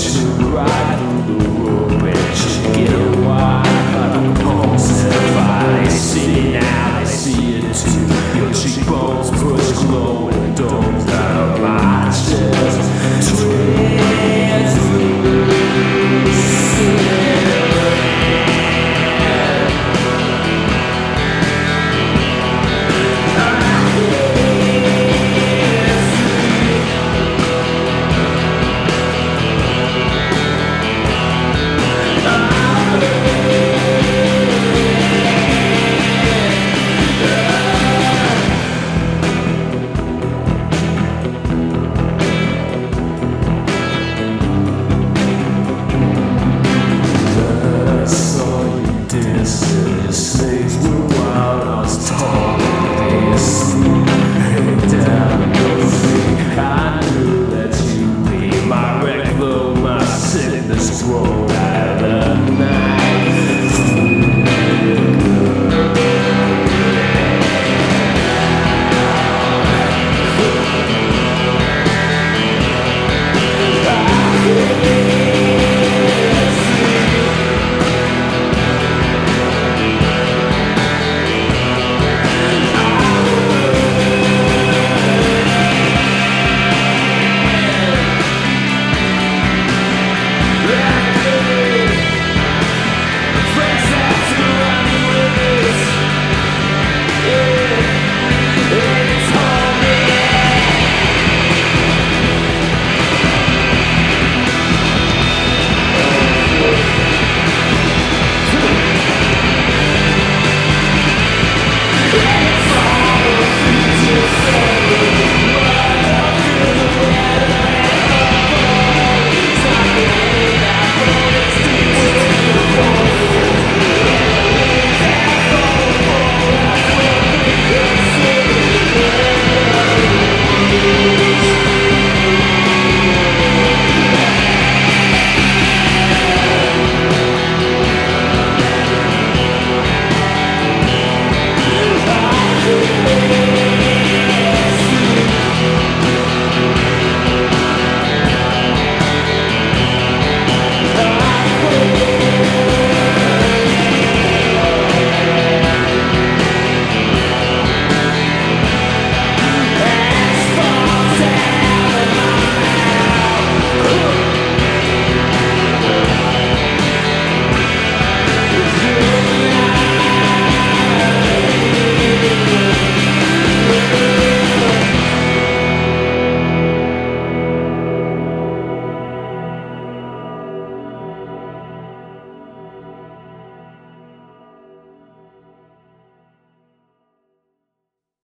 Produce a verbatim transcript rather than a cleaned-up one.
to ride through the road and get a wide by the pulse and fire. They see it now, they see it too. Your cheekbones push glow and domes out of my chest. Twist loose. Slaves were wild, I was tall, they asleep, head down your feet. I knew that you'd be my reclo, my sickness grown.